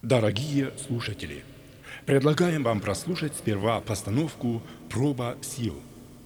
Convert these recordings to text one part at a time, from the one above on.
Дорогие слушатели, предлагаем вам прослушать сперва постановку «Проба сил».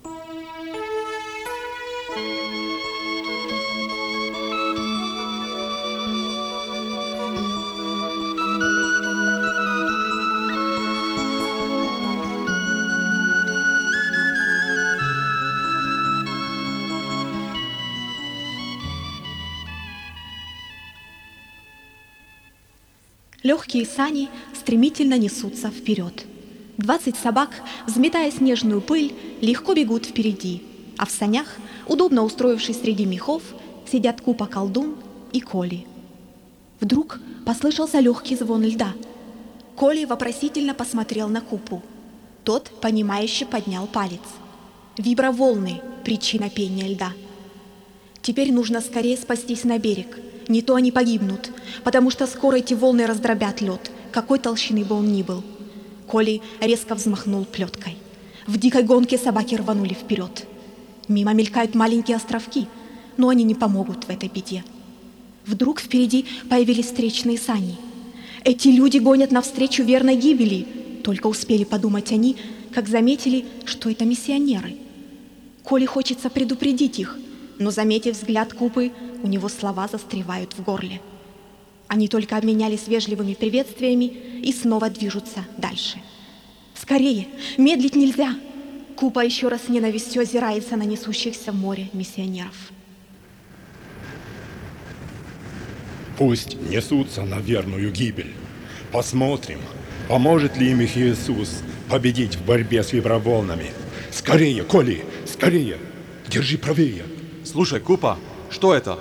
Легкие сани стремительно несутся вперед. 20 собак, взметая снежную пыль, легко бегут впереди, а в санях, удобно устроившись среди мехов, сидят Купа колдун и Коли. Вдруг послышался легкий звон льда. Коли вопросительно посмотрел на Купу. Тот, понимающе поднял палец. Виброволны — причина пения льда. Теперь нужно скорее спастись на берег. Не то они погибнут, потому что скоро эти волны раздробят лед, какой толщины бы он ни был. Коли резко взмахнул плеткой. В дикой гонке собаки рванули вперед. Мимо мелькают маленькие островки, но они не помогут в этой беде. Вдруг впереди появились встречные сани. Эти люди гонят навстречу верной гибели. Только успели подумать они, как заметили, что это миссионеры. Коле хочется предупредить их, но, заметив взгляд Купы, у него слова застревают в горле. Они только обменялись вежливыми приветствиями и снова движутся дальше. «Скорее! Медлить нельзя!» Купа еще раз с ненавистью озирается на несущихся в море миссионеров. Пусть несутся на верную гибель. Посмотрим, поможет ли им их Иисус победить в борьбе с виброволнами. Скорее, Коли, скорее! Держи правее! Слушай, Купа, что это?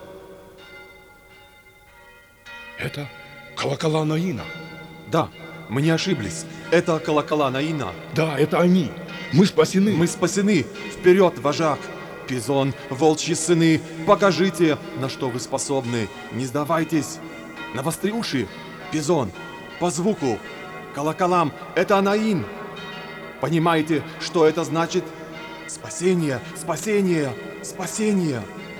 Это колокола Наина. Да, мы не ошиблись. Это колокола Наина. Да, это они. Мы спасены. Мы спасены. Вперед, вожак! Пизон, волчьи сыны, покажите, на что вы способны. Не сдавайтесь. Навостри уши. Пизон, по звуку. Колоколам — это Наин. Понимаете, что это значит? Спасение, спасение, спасение.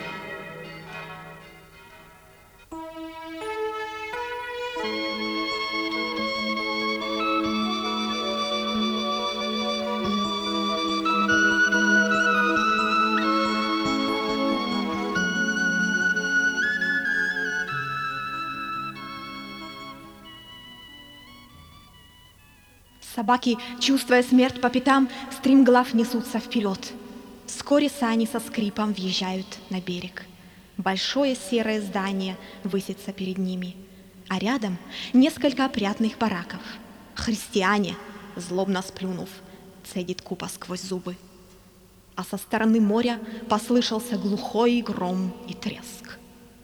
Собаки, чувствуя смерть по пятам, стремглав несутся вперед. Вскоре сани со скрипом въезжают на берег. Большое серое здание высится перед ними, а рядом несколько опрятных бараков. «Христиане!» — злобно сплюнув, цедит Купа сквозь зубы. А со стороны моря послышался глухой гром и треск.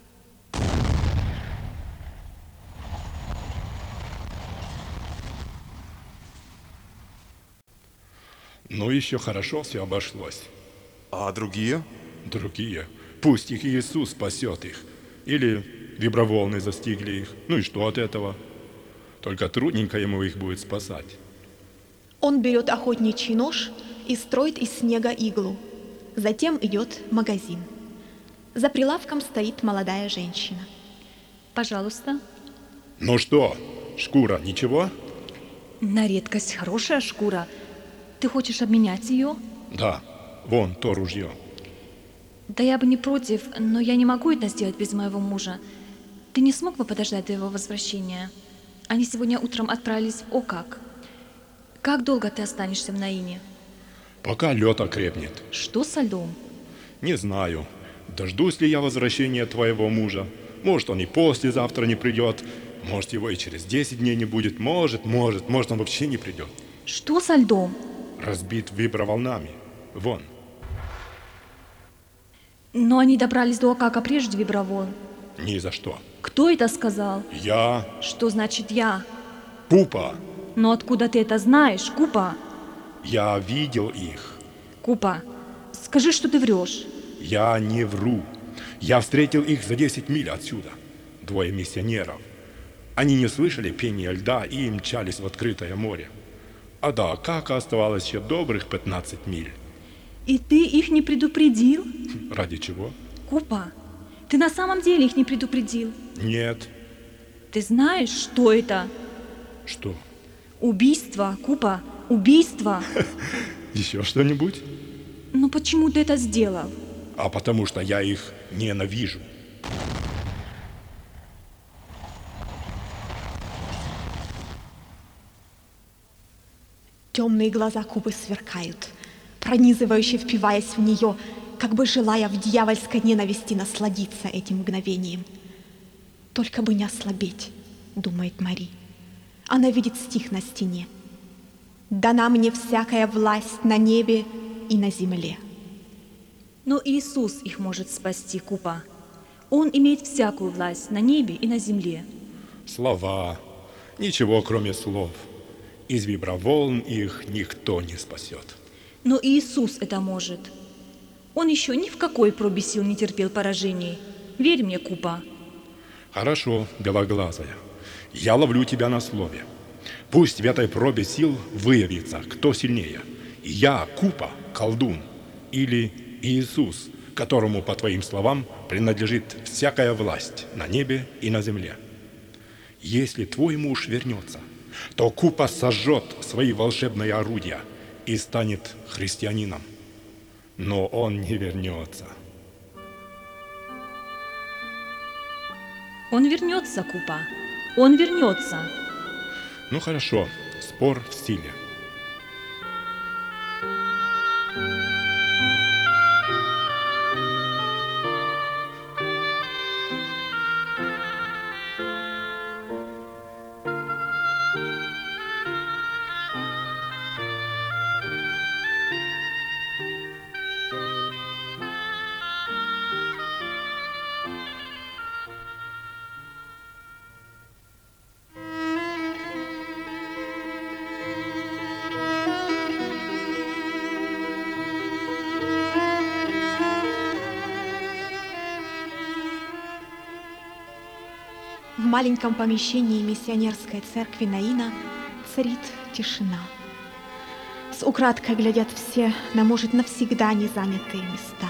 Но еще хорошо все обошлось. А другие? Другие. Пусть их Иисус спасет их. Или виброволны застигли их. Ну и что от этого? Только трудненько ему их будет спасать. Он берет охотничий нож и строит из снега иглу. Затем идет в магазин. За прилавком стоит молодая женщина. Пожалуйста. Ну что, шкура, ничего? На редкость хорошая шкура. Ты хочешь обменять ее? Да, вон то ружье. Да я бы не против, но я не могу это сделать без моего мужа. Ты не смог бы подождать до его возвращения? Они сегодня утром отправились в Окак. Как долго ты останешься в Наине? Пока лед окрепнет. Что со льдом? Не знаю, дождусь ли я возвращения твоего мужа. Может, он и послезавтра не придет. Может, его и через 10 дней не будет. Может, он вообще не придет. Что со льдом? Разбит виброволнами. Вон. Но они добрались до Окака прежде виброволн. Ни за что. Кто это сказал? Я Что значит я? Купа. Но откуда ты это знаешь, Купа? Я видел их. Купа, скажи, что ты врешь. Я не вру. Я встретил их за 10 миль отсюда. 2 миссионеров. Они не слышали пения льда и мчались в открытое море. А до Окака оставалось еще добрых 15 миль. И ты их не предупредил? Ради чего? Купа, ты на самом деле их не предупредил? Нет. Ты знаешь, что это? Что? Убийство, Купа, убийство. Еще что-нибудь? Но почему ты это сделал? А потому что я их ненавижу. Темные глаза Кубы сверкают, пронизывающе впиваясь в нее, как бы желая в дьявольской ненависти насладиться этим мгновением. «Только бы не ослабеть», — думает Мари. Она видит стих на стене. «Дана мне всякая власть на небе и на земле». Но Иисус их может спасти, Купа. Он имеет всякую власть на небе и на земле. Слова. Ничего, кроме слов. Из виброволн их никто не спасет. Но Иисус это может. Он еще ни в какой пробе сил не терпел поражений. Верь мне, Купа. Хорошо, белоглазая. Я ловлю тебя на слове. Пусть в этой пробе сил выявится, кто сильнее. Я, Купа, колдун, или Иисус, которому, по твоим словам, принадлежит всякая власть на небе и на земле. Если твой муж вернется, то Купа сожжет свои волшебные орудия и станет христианином. Но он не вернется. Он вернется, Купа. Он вернется. Ну хорошо, спор в силе. В маленьком помещении миссионерской церкви Наина царит тишина. С украдкой глядят все на, может, навсегда незанятые места.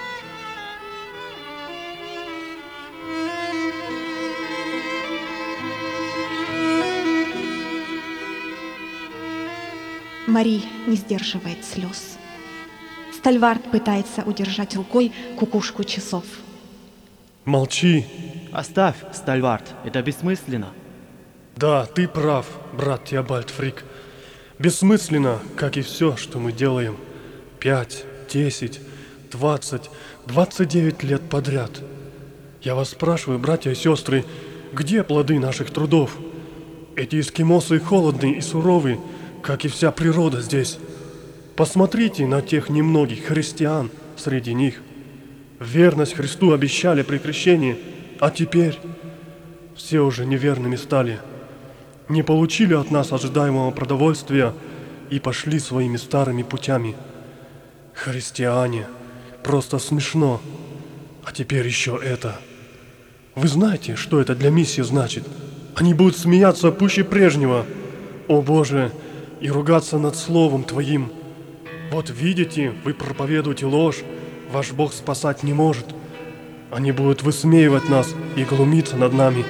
Мари не сдерживает слез. Стальвард пытается удержать рукой кукушку часов. Молчи. Оставь, Стальвард, это бессмысленно. Да, ты прав, брат Теобальд Фрик. Бессмысленно, как и все, что мы делаем. 5, 10, 20, 29 лет подряд. Я вас спрашиваю, братья и сестры, где плоды наших трудов? Эти эскимосы холодные и суровые, как и вся природа здесь. Посмотрите на тех немногих христиан среди них. Верность Христу обещали при крещении, а теперь все уже неверными стали. Не получили от нас ожидаемого продовольствия и пошли своими старыми путями. Христиане, просто смешно. А теперь еще это. Вы знаете, что это для миссии значит? Они будут смеяться пуще прежнего, о Боже, и ругаться над Словом Твоим. Вот видите, вы проповедуете ложь, ваш Бог спасать не может. Они будут высмеивать нас и глумиться над нами.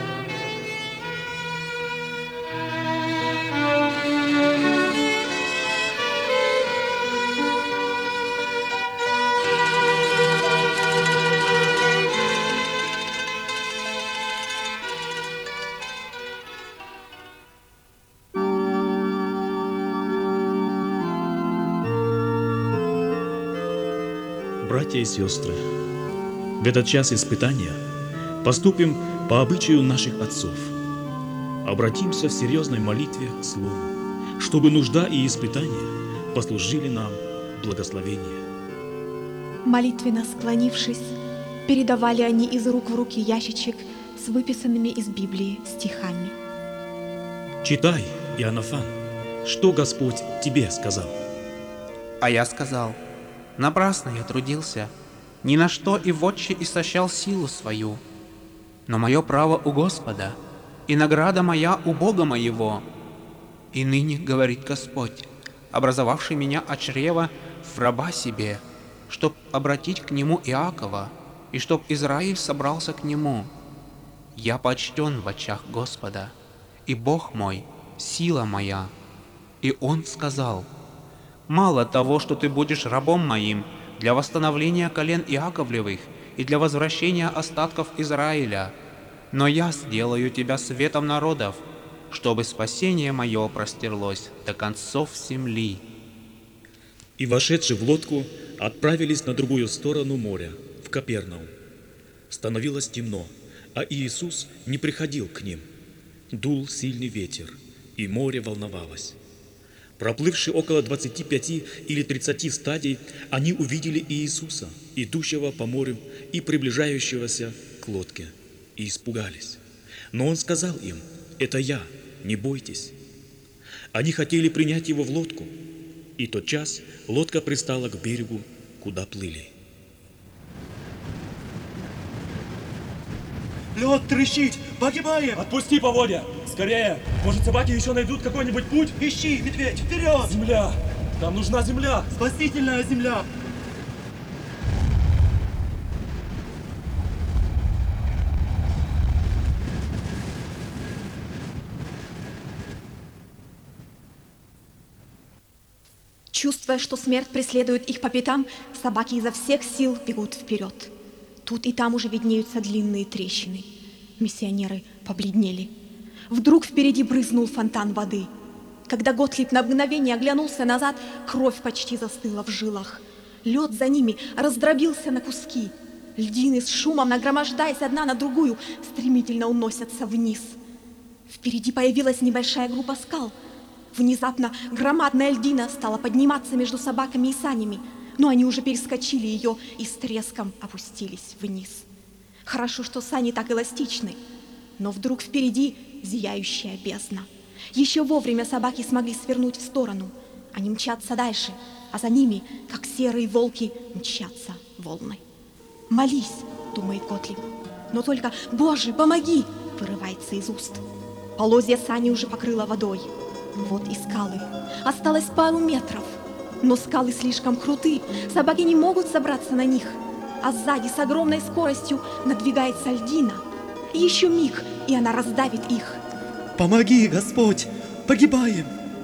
Братья и сестры, в этот час испытания поступим по обычаю наших отцов. Обратимся в серьезной молитве к Слову, чтобы нужда и испытания послужили нам благословением. Молитвенно склонившись, передавали они из рук в руки ящичек с выписанными из Библии стихами. Читай, Иоаннафан, что Господь тебе сказал. А я сказал: напрасно я трудился, ни на что и вотче истощал силу свою. Но мое право у Господа, и награда моя у Бога моего. И ныне, говорит Господь, образовавший меня от чрева в раба себе, чтоб обратить к нему Иакова, и чтоб Израиль собрался к нему. Я почтен в очах Господа, и Бог мой — сила моя. И Он сказал: «Мало того, что ты будешь рабом моим для восстановления колен Иаковлевых и для возвращения остатков Израиля, но я сделаю тебя светом народов, чтобы спасение мое простерлось до концов земли». И, вошедши в лодку, отправились на другую сторону моря, в Капернаум. Становилось темно, а Иисус не приходил к ним. Дул сильный ветер, и море волновалось. Проплывши около 25 или 30 стадий, они увидели Иисуса, идущего по морю и приближающегося к лодке, и испугались. Но Он сказал им: «Это я, не бойтесь». Они хотели принять Его в лодку, и тотчас лодка пристала к берегу, куда плыли. Лед трещит! Погибаем! Отпусти поводья! Скорее! Может, собаки еще найдут какой-нибудь путь? Ищи, медведь, вперед! Земля! Нам нужна земля! Спасительная земля! Чувствуя, что смерть преследует их по пятам, собаки изо всех сил бегут вперед. Тут и там уже виднеются длинные трещины. Миссионеры побледнели. Вдруг впереди брызнул фонтан воды. Когда Готлиб на мгновение оглянулся назад, кровь почти застыла в жилах. Лед за ними раздробился на куски. Льдины с шумом, нагромождаясь одна на другую, стремительно уносятся вниз. Впереди появилась небольшая группа скал. Внезапно громадная льдина стала подниматься между собаками и санями, но они уже перескочили ее и с треском опустились вниз. Хорошо, что сани так эластичны, но вдруг впереди зияющая бездна. Еще вовремя собаки смогли свернуть в сторону. Они мчатся дальше, а за ними, как серые волки, мчатся волны. «Молись», — думает Готлиб, но только «Боже, помоги!» вырывается из уст. Полозья сани уже покрыло водой. Вот и скалы. Осталось пару метров. Но скалы слишком круты, собаки не могут забраться на них. А сзади с огромной скоростью надвигается льдина. Еще миг, и она раздавит их. Помоги, Господь! Погибаем!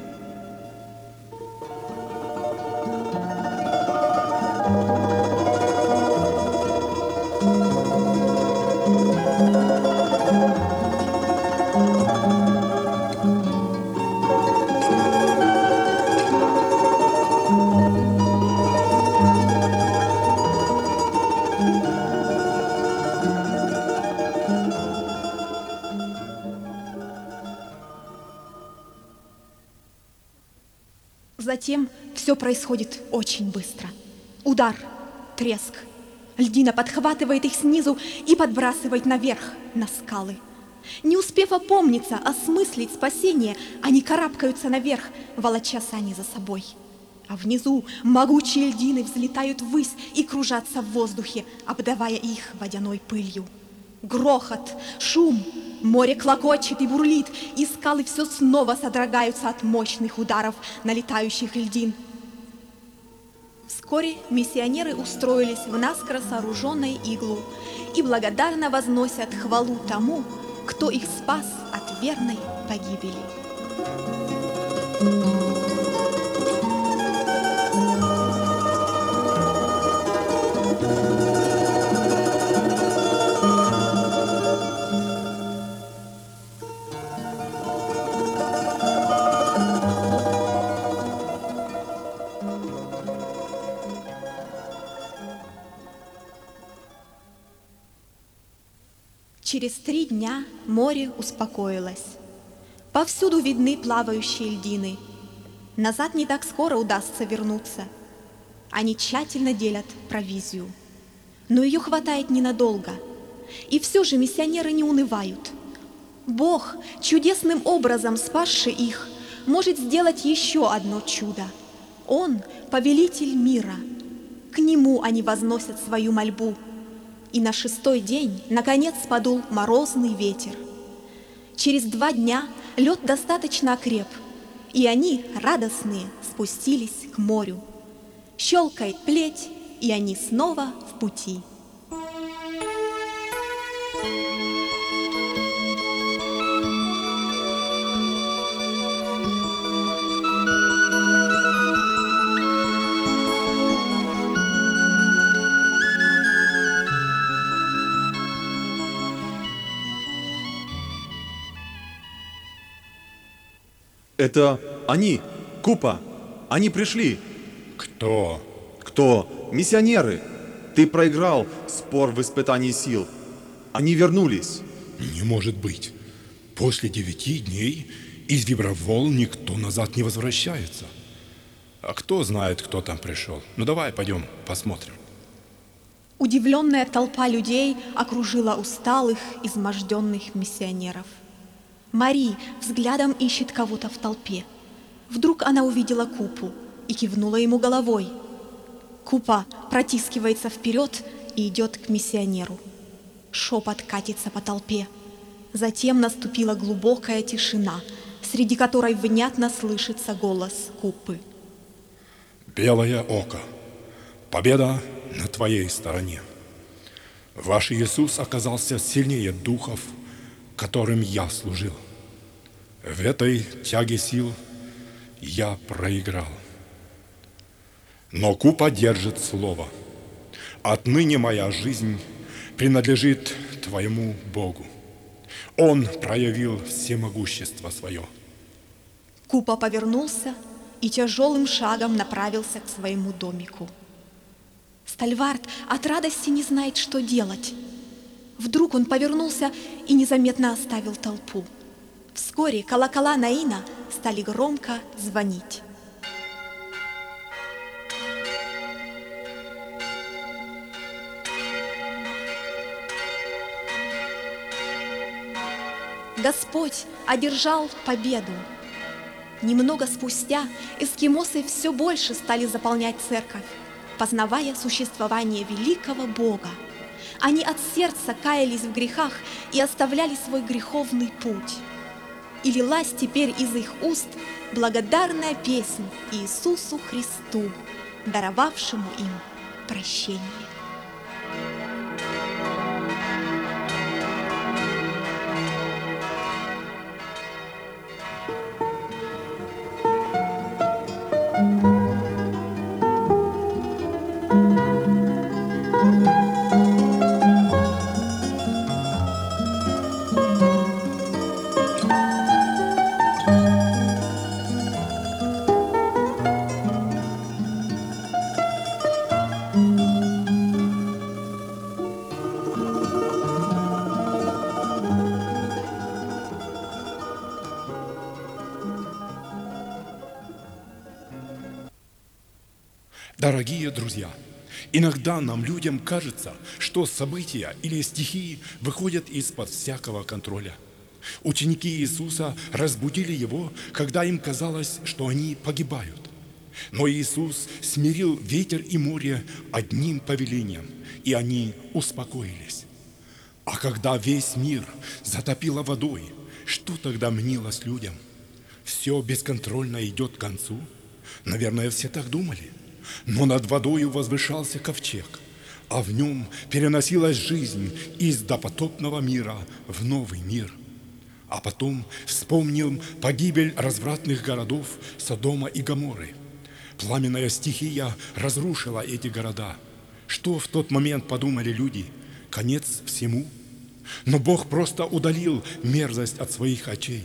Затем все происходит очень быстро. Удар, треск. Льдина подхватывает их снизу и подбрасывает наверх, на скалы. Не успев опомниться, осмыслить спасение, они карабкаются наверх, волоча сани за собой. А внизу могучие льдины взлетают ввысь и кружатся в воздухе, обдавая их водяной пылью. Грохот, шум, море клокочет и бурлит, и скалы все снова содрогаются от мощных ударов налетающих льдин. Вскоре миссионеры устроились в наскоро сооруженной иглу и благодарно возносят хвалу тому, кто их спас от верной погибели. Через 3 дня море успокоилось. Повсюду видны плавающие льдины. Назад не так скоро удастся вернуться. Они тщательно делят провизию. Но ее хватает ненадолго. И все же миссионеры не унывают. Бог, чудесным образом спасший их, может сделать еще одно чудо. Он — повелитель мира. К Нему они возносят свою мольбу. И на 6-й день, наконец, подул морозный ветер. Через 2 дня лед достаточно окреп, и они, радостные, спустились к морю. Щелкает плеть, и они снова в пути. Это они, Купа. Они пришли. Кто? Кто? Миссионеры. Ты проиграл спор в испытании сил. Они вернулись. Не может быть. После 9 дней из виброволн никто назад не возвращается. А кто знает, кто там пришел? Ну давай, пойдем, посмотрим. Удивленная толпа людей окружила усталых, изможденных миссионеров. Мари взглядом ищет кого-то в толпе. Вдруг она увидела Купу и кивнула ему головой. Купа протискивается вперед и идет к миссионеру. Шепот катится по толпе. Затем наступила глубокая тишина, среди которой внятно слышится голос Купы. Белое око. Победа на твоей стороне. Ваш Иисус оказался сильнее духов, которым я служил. В этой тяге сил я проиграл. Но Купа держит слово. Отныне моя жизнь принадлежит твоему Богу. Он проявил всемогущество свое. Купа повернулся и тяжелым шагом направился к своему домику. Стальвард от радости не знает, что делать. Вдруг он повернулся и незаметно оставил толпу. Вскоре колокола Наина стали громко звонить. Господь одержал победу. Немного спустя эскимосы все больше стали заполнять церковь, познавая существование великого Бога. Они от сердца каялись в грехах и оставляли свой греховный путь. И лилась теперь из их уст благодарная песнь Иисусу Христу, даровавшему им прощение. Дорогие друзья, иногда нам, людям, кажется, что события или стихии выходят из-под всякого контроля. Ученики Иисуса разбудили Его, когда им казалось, что они погибают. Но Иисус смирил ветер и море одним повелением, и они успокоились. А когда весь мир затопило водой, что тогда мнилось людям? Все бесконтрольно идет к концу? Наверное, все так думали. Но над водою возвышался ковчег, а в нем переносилась жизнь из допотопного мира в новый мир. А потом вспомнил погибель развратных городов Содома и Гоморры. Пламенная стихия разрушила эти города. Что в тот момент подумали люди? Конец всему? Но Бог просто удалил мерзость от своих очей.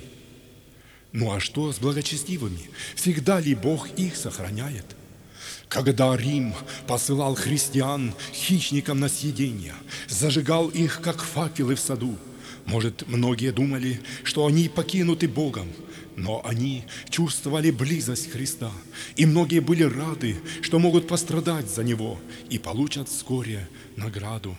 Ну а что с благочестивыми? Всегда ли Бог их сохраняет? Когда Рим посылал христиан хищникам на съедение, зажигал их, как факелы в саду, может, многие думали, что они покинуты Богом, но они чувствовали близость Христа, и многие были рады, что могут пострадать за Него и получат вскоре награду.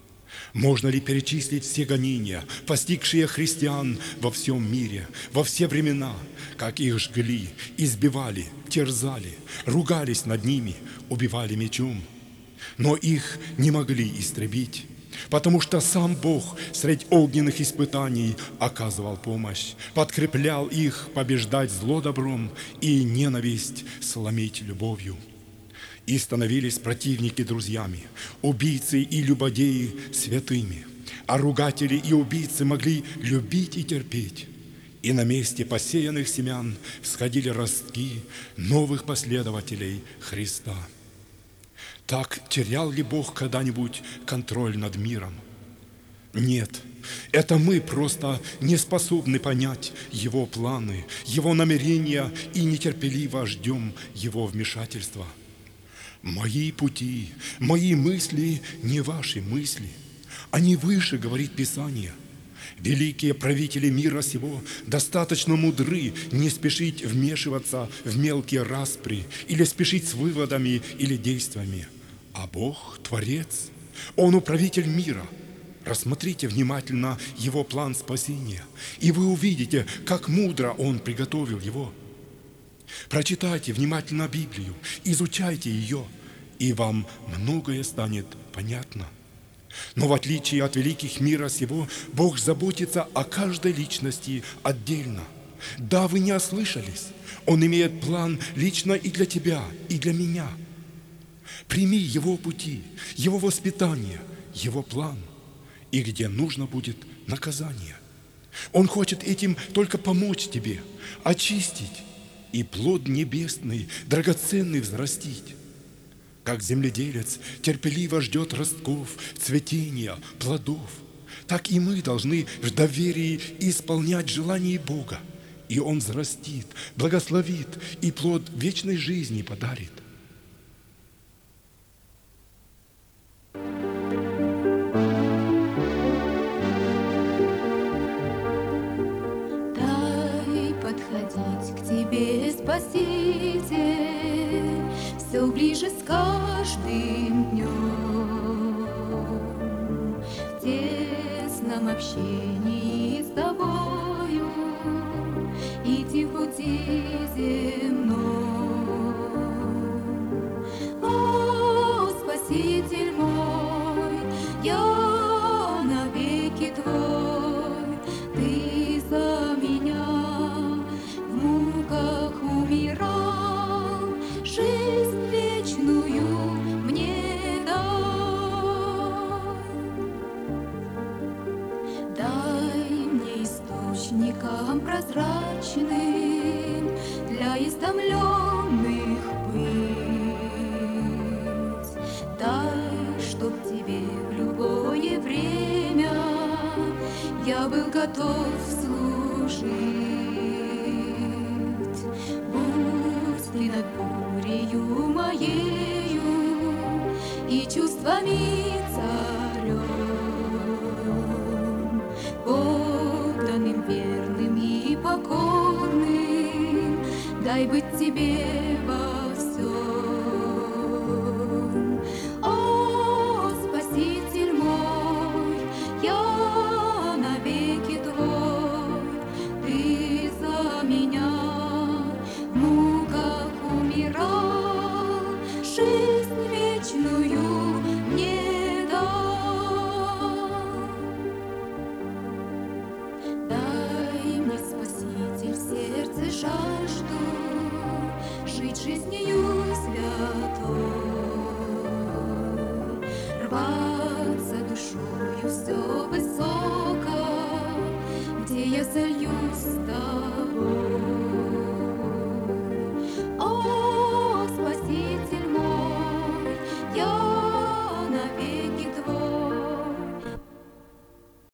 Можно ли перечислить все гонения, постигшие христиан во всем мире, во все времена, как их жгли, избивали, терзали, ругались над ними, убивали мечом? Но их не могли истребить, потому что сам Бог средь огненных испытаний оказывал помощь, подкреплял их побеждать зло добром и ненависть сломить любовью. И становились противники друзьями, убийцы и любодеи святыми, а ругатели и убийцы могли любить и терпеть. И на месте посеянных семян всходили ростки новых последователей Христа. Так терял ли Бог когда-нибудь контроль над миром? Нет, Это мы просто не способны понять Его планы, Его намерения и нетерпеливо ждем Его вмешательства. Мои пути, мои мысли не ваши мысли. Они выше, говорит Писание. Великие правители мира сего достаточно мудры не спешить вмешиваться в мелкие распри или спешить с выводами или действиями. А Бог – Творец, Он управитель мира. Рассмотрите внимательно Его план спасения, и вы увидите, как мудро Он приготовил его. Прочитайте внимательно Библию, изучайте ее, и вам многое станет понятно. Но в отличие от великих мира сего, Бог заботится о каждой личности отдельно. Да, вы не ослышались, Он имеет план лично и для тебя, и для меня. Прими Его пути, Его воспитание, Его план, и где нужно будет наказание. Он хочет этим только помочь тебе, очистить и плод небесный, драгоценный взрастить. Как земледелец терпеливо ждет ростков, цветения, плодов, так и мы должны в доверии исполнять желания Бога, и Он взрастит, благословит и плод вечной жизни подарит. Дай подходить к тебе, Спаситель, все ближе с каждым днем. В тесном общении с тобою идти в пути земном. О, Спаситель мой, я навеки твой, ты за меня в муках умирал, жизнь вечную мне дай. Дай мне источником прозрачным для истомленных быть. Дай, чтоб тебе в любое время я был готов служить. Будь ты над бурею моею и чувствами царем, подданным, верным и покорным, дай быть тебе во всем. О, Спаситель мой, я навеки твой, ты за меня в муках умирал, жизнь вечную мне дай. Дай мне, Спаситель, в сердце жажду жить жизнью святой, рваться душою все высокое